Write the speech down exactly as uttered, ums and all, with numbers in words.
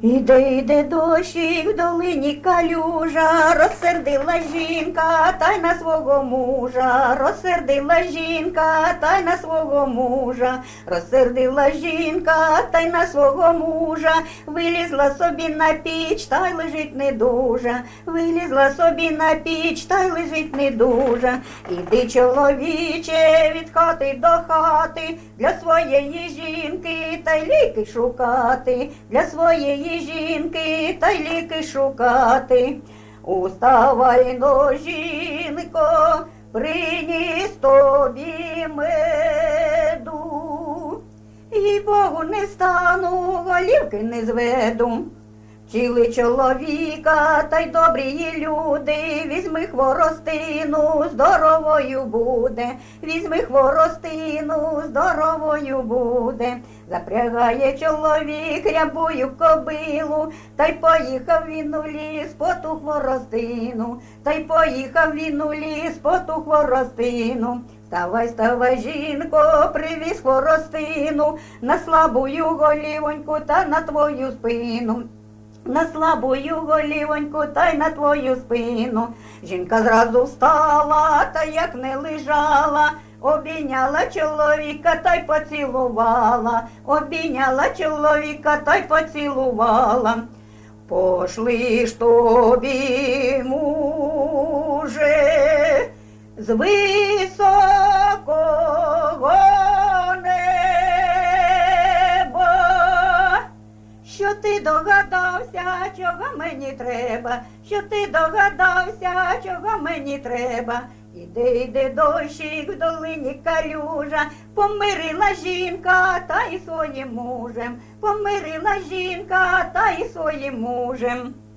Іде, іде дощик, в долині калюжа, розсердила жінка, та й на свого мужа, розсердила жінка, та й на свого мужа, розсердила жінка, та й на свого мужа, вилізла собі на піч, та й лежить недужа, вилізла собі на піч, та й лежить недужа. Іди, чоловіче, від хати до хати, для своєї жінки, та й ліки шукати, для своєї жінки, та й ліки шукати. Уставай, но, жінко, приніс тобі меду, і Богу не стану, голівки не зведу. Вчили чоловіка, та й добрі люди, візьми хворостину, здоровою буде, візьми хворостину, здоровою буде. Запрягає чоловік рябую кобилу, та й поїхав він у ліс по ту хворостину, та й поїхав він у ліс по ту хворостину. Ставай, ставай, жінко, привіз хворостину, на слабую голівоньку та на твою спину. На слабую голівоньку та й на твою спину. Жінка зразу встала, та як не лежала, обійняла чоловіка та й поцілувала, обійняла чоловіка та й поцілувала. Пошли ж тобі, муже, з високого що ти догадався, чого мені треба, що ти догадався, чого мені треба. Іде, іде дощик, в долині калюжа, помирила жінка та й своїм мужем, помирила жінка та й своїм мужем.